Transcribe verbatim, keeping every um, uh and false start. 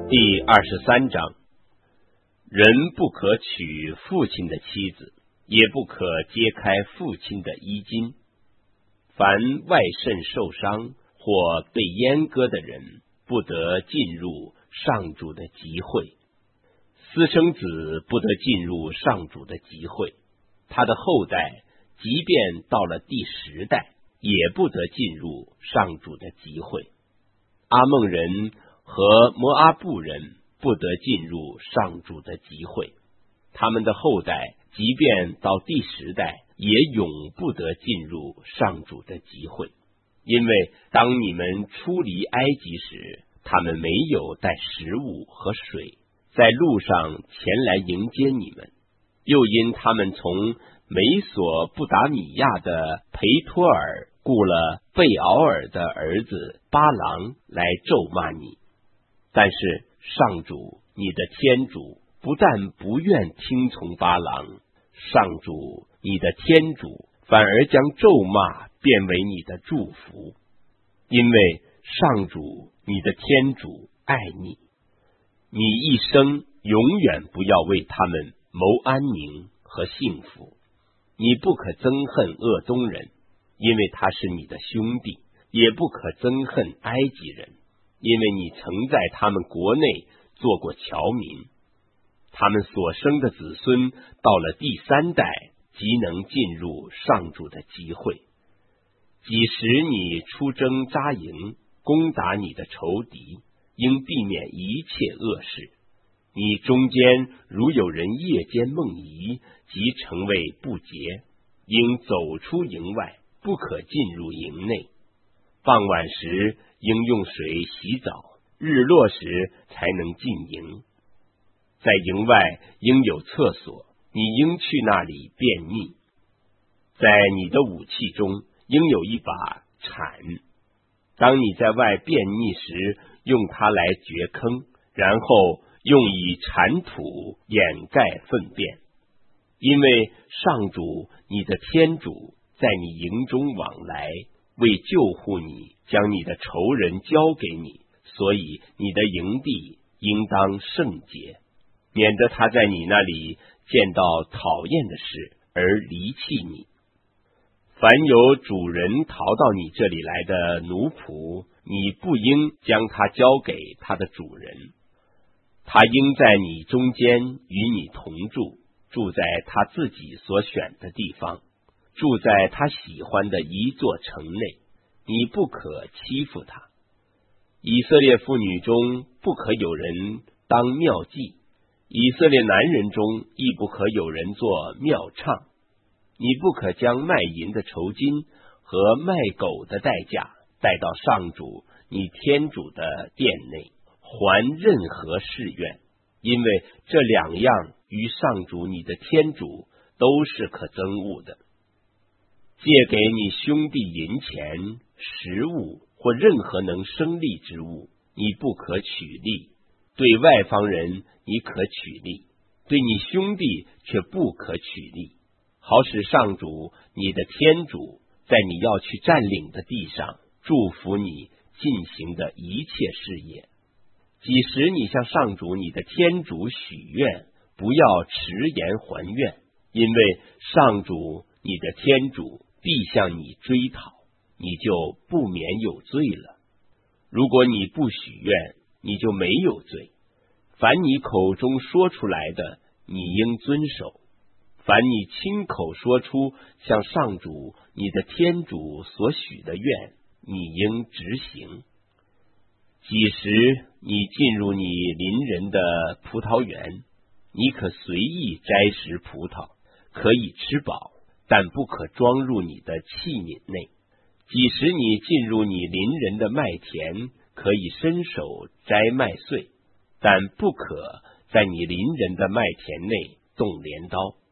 第二十三章，人不可娶父亲的妻子，也不可揭开父亲的衣襟。凡外肾受伤或被阉割的人，不得进入上主的集会。私生子不得进入上主的集会，他的后代即便到了第十代，也不得进入上主的集会。阿孟人和摩阿布人不得进入上主的集会，他们的后代即便到第十代，也永不得进入上主的集会。因为当你们出离埃及时，他们没有带食物和水，在路上前来迎接你们，又因他们从美索不达米亚的培托尔雇了贝敖尔的儿子巴郎来咒骂你。但是上主你的天主不但不愿听从巴郎，上主你的天主反而将咒骂变为你的祝福，因为上主你的天主爱你，你一生永远不要为他们谋安宁和幸福。你不可憎恨鄂东人，因为他是你的兄弟，也不可憎恨埃及人，因为你曾在他们国内做过侨民。他们所生的子孙到了第三代，即能进入上主的集会。几时你出征扎营，攻打你的仇敌，应避免一切恶事。你中间如有人夜间梦遗，即成为不洁，应走出营外，不可进入营内。傍晚时应用水洗澡，日落时才能进营。在营外应有厕所，你应去那里便秘。在你的武器中应有一把铲，当你在外便秘时，用它来掘坑，然后用以铲土掩盖粪便。因为上主你的天主在你营中往来，为救护你，将你的仇人交给你，所以你的营地应当圣洁，免得他在你那里见到讨厌的事而离弃你。凡有主人逃到你这里来的奴仆，你不应将他交给他的主人，他应在你中间与你同住，住在他自己所选的地方，住在他喜欢的一座城内，你不可欺负他。以色列妇女中不可有人当庙妓，以色列男人中亦不可有人做庙唱。你不可将卖淫的酬金和卖狗的代价带到上主你天主的殿内，还任何誓愿，因为这两样与上主你的天主都是可憎恶的。借给你兄弟银钱、食物或任何能生利之物，你不可取利。对外方人你可取利，对你兄弟却不可取利，好使上主你的天主在你要去占领的地上祝福你进行的一切事业。几时你向上主你的天主许愿，不要迟延还愿，因为上主你的天主必向你追讨，你就不免有罪了。如果你不许愿，你就没有罪。凡你口中说出来的，你应遵守；凡你亲口说出向上主你的天主所许的愿，你应执行。几时你进入你邻人的葡萄园，你可随意摘食葡萄，可以吃饱，但不可装入你的器皿内。几时你进入你邻人的麦田，可以伸手摘麦穗，但不可在你邻人的麦田内动镰刀。